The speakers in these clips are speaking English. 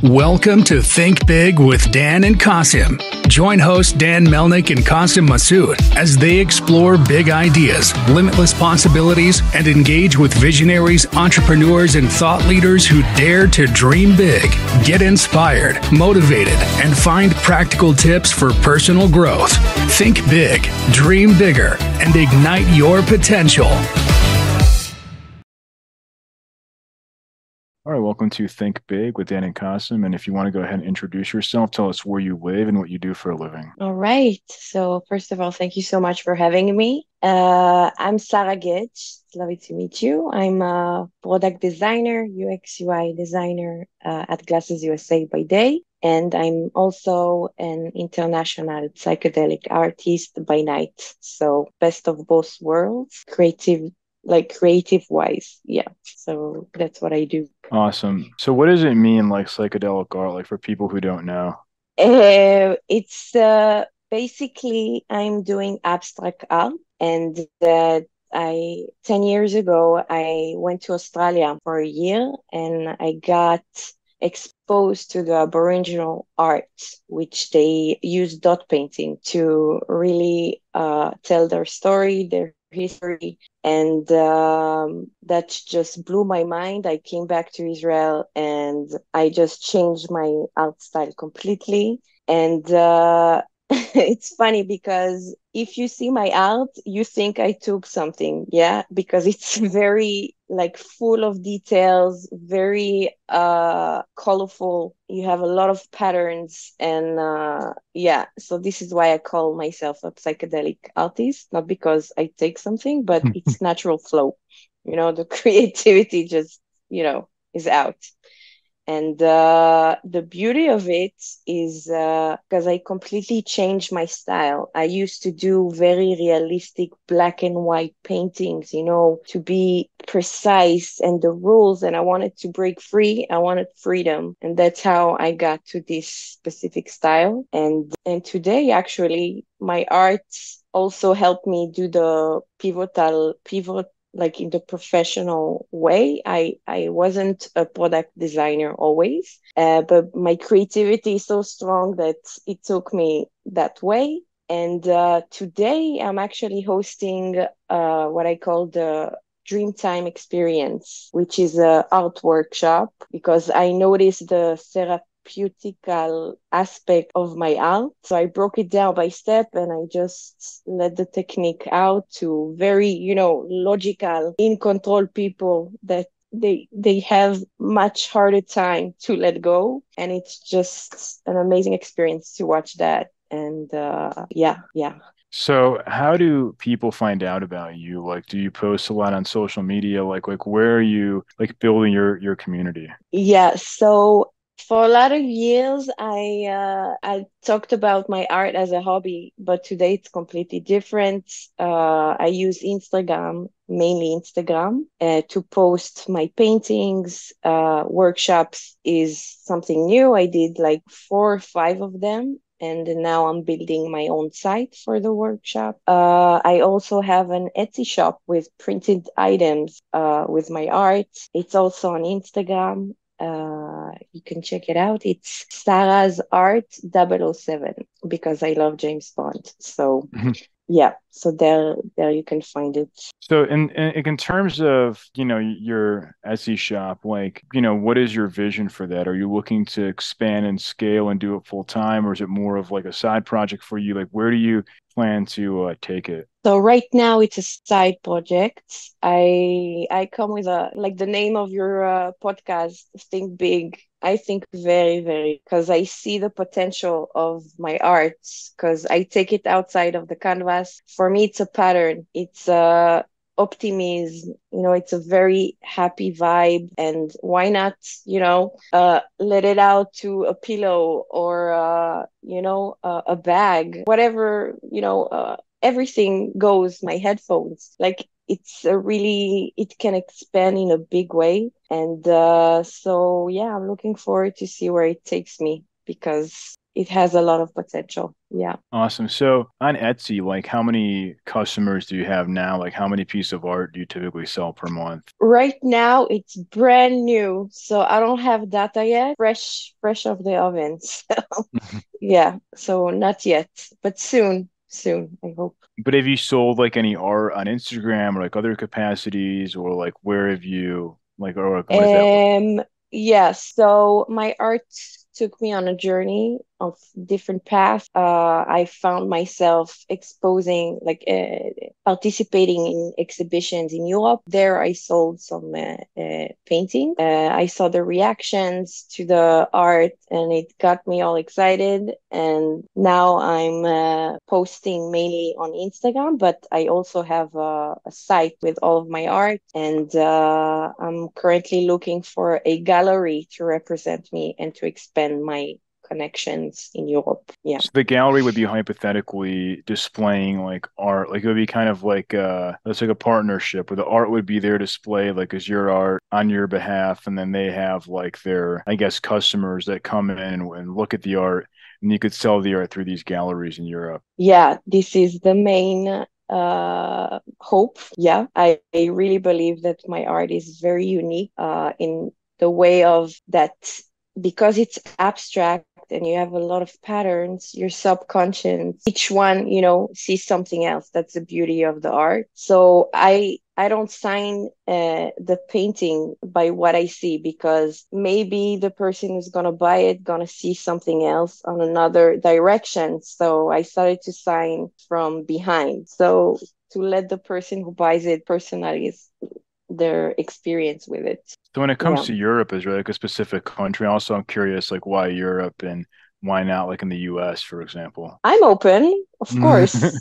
Welcome to Think Big with Dan and Qasim. Join host Dan Melnick and Qasim Masood as they explore big ideas, limitless possibilities, and engage with visionaries, entrepreneurs, and thought leaders who dare to dream big, get inspired, motivated, and find practical tips for personal growth. Think big, dream bigger, and ignite your potential. All right, welcome to Think Big with Dan and Qasim. And if you want to go ahead and introduce yourself, tell us where you live and what you do for a living. All right. So first of all, thank you so much for having me. I'm Sarah Gage. It's lovely to meet you. I'm a product designer, UX UI designer at Glasses USA by day. And I'm also an international psychedelic artist by night. So best of both worlds, creative wise. Yeah. So that's what I do. Awesome. So what does it mean, like psychedelic art, like for people who don't know? It's basically I'm doing abstract art, and I 10 years ago I went to Australia for a year, and I got exposed to the Aboriginal art, which they use dot painting to really tell their story, their history, and that just blew my mind. I came back to Israel and I just changed my art style completely. And it's funny because if you see my art, you think I took something, yeah, because it's very like full of details, very colorful. You have a lot of patterns, and yeah, so this is why I call myself a psychedelic artist, not because I take something, but it's natural flow. The creativity just, is out. And the beauty of it is because I completely changed my style. I used to do very realistic black and white paintings, to be precise and the rules. And I wanted to break free. I wanted freedom. And that's how I got to this specific style. And today, actually, my art also helped me do the pivot like in the professional way. I wasn't a product designer always, but my creativity is so strong that it took me that way. And today I'm actually hosting what I call the Dreamtime Experience, which is a art workshop, because I noticed the therapeutical aspect of my art. So I broke it down by step and I just let the technique out to very, logical, in control people that they have much harder time to let go. And it's just an amazing experience to watch that. And yeah. So how do people find out about you? Like, do you post a lot on social media? Like where are you like building your community? Yeah, so for a lot of years, I talked about my art as a hobby, but today it's completely different. I use Instagram, mainly Instagram, to post my paintings. Workshops is something new. I did like 4 or 5 of them. And now I'm building my own site for the workshop. I also have an Etsy shop with printed items with my art. It's also on Instagram. You can check it out. It's Sarah's Art 007 because I love James Bond. So yeah, so there you can find it. So in terms of, your Etsy shop, like, what is your vision for that? Are you looking to expand and scale and do it full time, or is it more of like a side project for you? Like, where do you plan to take it? So right now it's a side project. I come with a like the name of your podcast, Think Big. I think very, very, because I see the potential of my art, because I take it outside of the canvas. For me, it's a pattern. It's optimism, it's a very happy vibe. And why not, let it out to a pillow or, a bag, whatever, everything goes, my headphones, like it can expand in a big way. And so yeah, I'm looking forward to see where it takes me, because it has a lot of potential. Yeah. Awesome. So on Etsy, like how many customers do you have now? Like how many pieces of art do you typically sell per month? Right now it's brand new, so I don't have data yet. Fresh off the oven. So yeah, so not yet, but soon, I hope. But have you sold like any art on Instagram or like other capacities or like where have you like or like, what does that look? Um, yeah, so my art took me on a journey of different paths. I found myself exposing, participating in exhibitions in Europe. There, I sold some painting. I saw the reactions to the art, and it got me all excited. And now I'm posting mainly on Instagram, but I also have a site with all of my art, and I'm currently looking for a gallery to represent me and to expand my connections in Europe. Yeah. So the gallery would be hypothetically displaying like art, like it would be kind of like it's like a partnership where the art would be there displayed like as your art on your behalf, and then they have like their, I guess, customers that come in and look at the art, and you could sell the art through these galleries in Europe. Yeah, this is the main hope. Yeah, I really believe that my art is very unique in the way of that, because it's abstract and you have a lot of patterns, your subconscious, each one, sees something else. That's the beauty of the art. So I don't sign the painting by what I see, because maybe the person who's gonna buy it gonna see something else on another direction. So I started to sign from behind. So to let the person who buys it personalize their experience with it. So when it comes Yeah. to Europe, is there like a specific country? Also, I'm curious, like why Europe and why not like in the US, for example? I'm open, of course.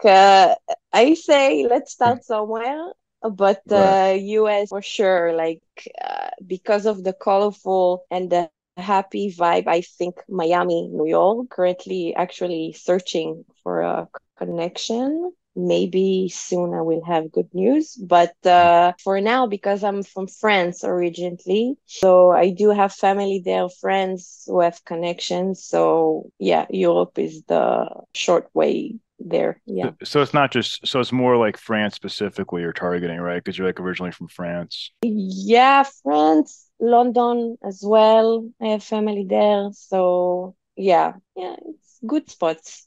I say, let's start somewhere, but Right. US for sure. Because of the colorful and the happy vibe, I think Miami, New York. Currently, actually searching for a connection. Maybe soon I will have good news. But for now, because I'm from France originally, so I do have family there, friends who have connections. So yeah, Europe is the short way there. So, Yeah. so it's not just, so it's more like France specifically you're targeting, right? Because you're like originally from France. Yeah, France, London as well. I have family there. So yeah, it's good spots.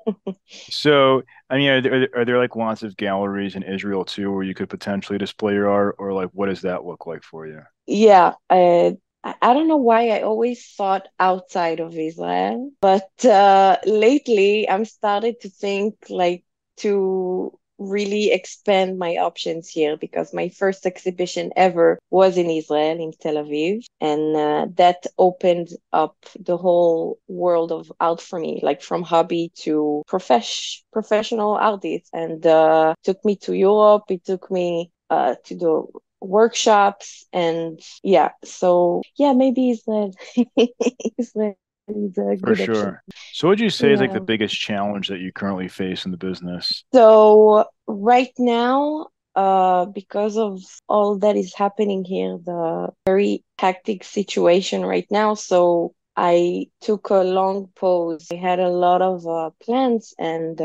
So, I mean, are there like lots of galleries in Israel too where you could potentially display your art, or like what does that look like for you? Yeah, I don't know why I always thought outside of Israel, but lately I'm started to think like to really expand my options here, because my first exhibition ever was in Israel, in Tel Aviv, and that opened up the whole world of art for me, like from hobby to professional artist, and took me to Europe. It took me to the workshops, and yeah, so yeah, maybe Israel. Israel is a For good option. sure. So, what would you say is like the Yeah. biggest challenge that you currently face in the business? So right now, because of all that is happening here, the very hectic situation right now, so I took a long pause. I had a lot of plans, and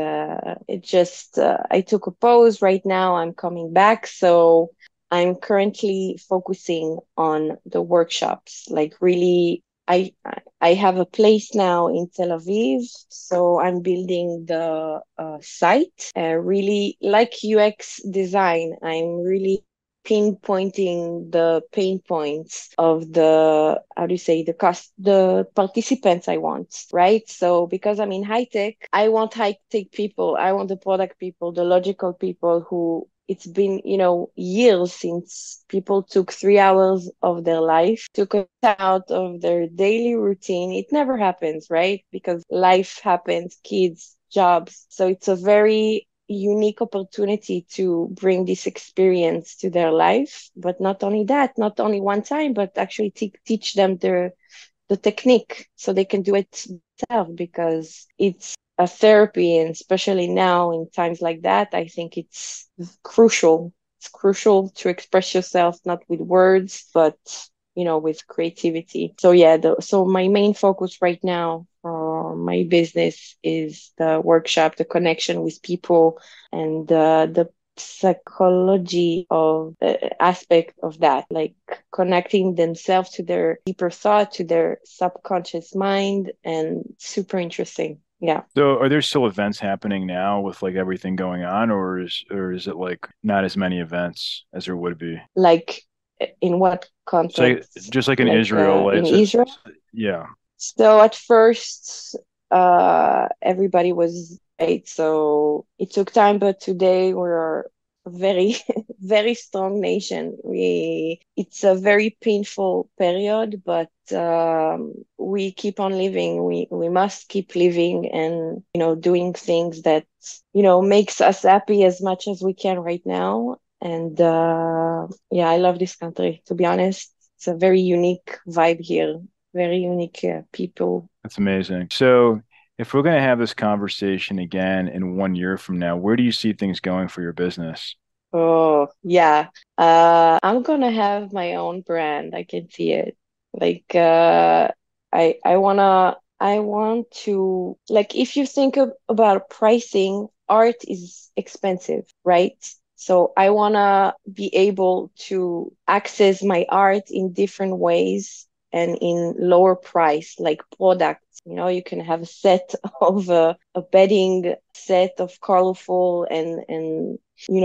I took a pause. Right now, I'm coming back. So I'm currently focusing on the workshops, like really. I have a place now in Tel Aviv, so I'm building the site. Really like UX design, I'm really pinpointing the pain points of the, how do you say, the participants I want, right? So because I'm in high tech, I want high tech people, I want the product people, the logical people who, it's been, years since people took 3 hours of their life, took it out of their daily routine. It never happens, right? Because life happens, kids, jobs. So it's a very unique opportunity to bring this experience to their life. But not only that, not only one time, but actually teach them the technique so they can do it themselves, because it's a therapy, and especially now in times like that, I think crucial. It's crucial to express yourself not with words, but with creativity. So yeah, so my main focus right now my business is the workshop, the connection with people, and the psychology of aspect of that, like connecting themselves to their deeper thought, to their subconscious mind, and super interesting. Yeah. So are there still events happening now with like everything going on, or is it like not as many events as there would be? Like in what So context? just like in Like Israel, like in Israel? yeah. So at first, everybody was great. So it took time, but today we're a very, very strong nation. It's a very painful period, but we keep on living. We must keep living and, doing things that, makes us happy as much as we can right now. And yeah, I love this country, to be honest. It's a very unique vibe here, very unique people. That's amazing. So if we're going to have this conversation again in 1 year from now, where do you see things going for your business? Oh, yeah. I'm gonna have my own brand. I can see it. Like, I want to, like, if you think about pricing, art is expensive, right? So I wanna be able to access my art in different ways and in lower price, like products. You can have a set of a bedding set of colorful and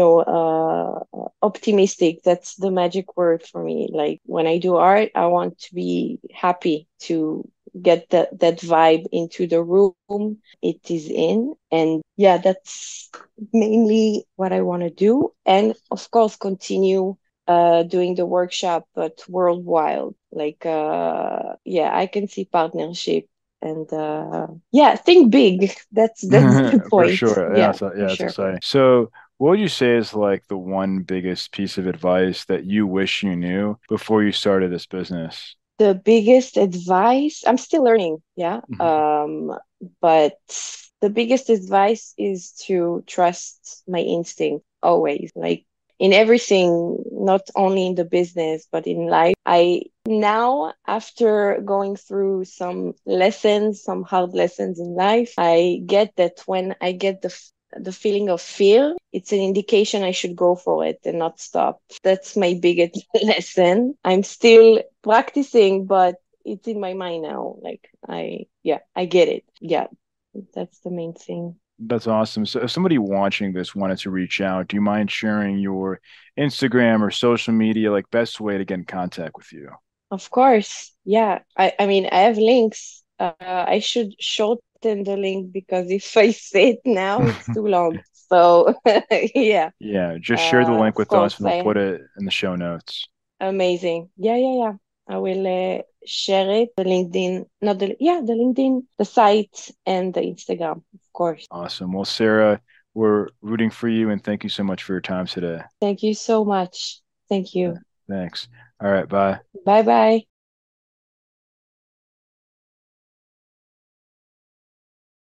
optimistic. That's the magic word for me. Like when I do art, I want to be happy to get that vibe into the room it is in. And yeah, that's mainly what I want to do. And of course, continue doing the workshop, but worldwide. Like, yeah, I can see partnership and yeah, think big. That's the For point. sure. Yeah, for Yeah, it's sure. exciting. So what would you say is like the one biggest piece of advice that you wish you knew before you started this business? The biggest advice, I'm still learning, yeah. Mhm. But the biggest advice is to trust my instinct always, like in everything, not only in the business, but in life. I now, after going through some lessons, some hard lessons in life, I get that when I get the feeling of fear, it's an indication I should go for it and not stop. That's my biggest lesson. I'm still practicing, but it's in my mind now. Like yeah, I get it. Yeah, that's the main thing. That's awesome. So if somebody watching this wanted to reach out, do you mind sharing your Instagram or social media, like best way to get in contact with you? Of course. Yeah. I mean, I have links. I should shorten the link because if I say it now, it's too long. So yeah. Yeah, just share the link Of with us course, and we'll put it in the show notes. amazing. Yeah, yeah, yeah. I will share it. The LinkedIn, not the, yeah, the LinkedIn, the site, and the Instagram, of course. Awesome. Well, Sarah, we're rooting for you and thank you so much for your time today. Thank you so much. Thank you. Thanks. All right, bye. Bye bye.